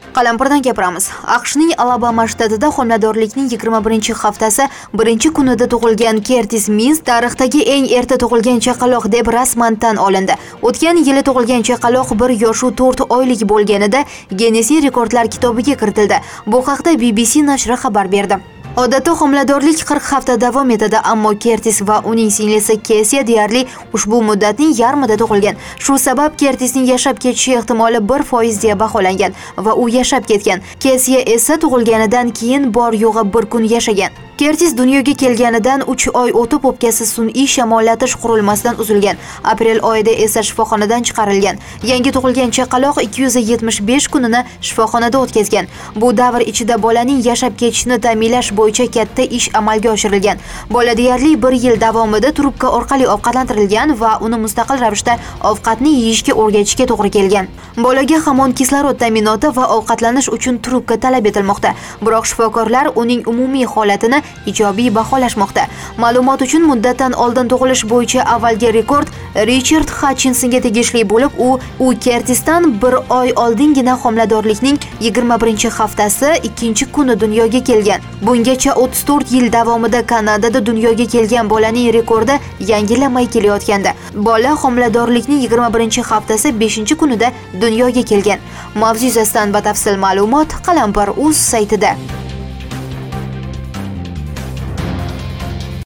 Qalampirdan gapiramiz. AQShning Alabama shtatida homiladorlikning 21-haftasi 1-kunida tug'ilgan Kertis Mins tarixdagi eng erta tug'ilgan chaqaloq deb rasman tan olindi. O'tgan yili tug'ilgan chaqaloq 1 yosh 4 oylik bo'lganida Ginnes rekordlar kitobiga kiritildi. Bu haqda BBC nashri xabar berdi. Odatda homiladorlik 40 hafta davom etadi, ammo Kertis va uning singlisi Kesiya deyarli ushbu muddatning yarmida tug'ilgan. Shu sabab Kertisning yashab ketishi ehtimoli 1% deya baholangan va u yashab ketgan. Kesiya esa tug'ilganidan keyin bor yo'g'i 1 kun yashagan. Kertis dunyoga kelganidan 3 oy o'tib o'pkasi sun'iy shamollatish qurilmasidan uzilgan. Aprel oyida esa shifoxonadan chiqarilgan. Yangi tug'ilgan chaqaloq 275 kunini shifoxonada o'tkazgan. Bu davr ichida bolaning yashab ketishini ta'minlash bo'yicha katta ish amalga oshirilgan. Bola deyarli 1 yil davomida trubka orqali ovqatlantirilgan va uni mustaqil ravishda ovqatni yeyishga o'rgatishga to'g'ri kelgan. Bolaga hamon kislorod ta'minoti va ovqatlanish uchun trubka talab etilmoqda. Biroq shifokorlar uning umumiy holatini ijobiy baholashmoqda. Ma'lumot uchun muddatdan oldin tug'ilish bo'yicha avvalgi rekord Richard Hutchinsonga tegishli bo'lib, u Kertisdan 1 oy oldingina homiladorlikning 21-haftasi 2-kuni dunyoga kelgan. Bungacha 34 yil davomida Kanadada dunyoga kelgan bolaning rekordi yangilanmay kelayotgandi. Bola homiladorlikning 21-haftasi 5-kunida dunyoga kelgan. Mavzu yuzasidan batafsil ma'lumot Qalampir.uz saytida.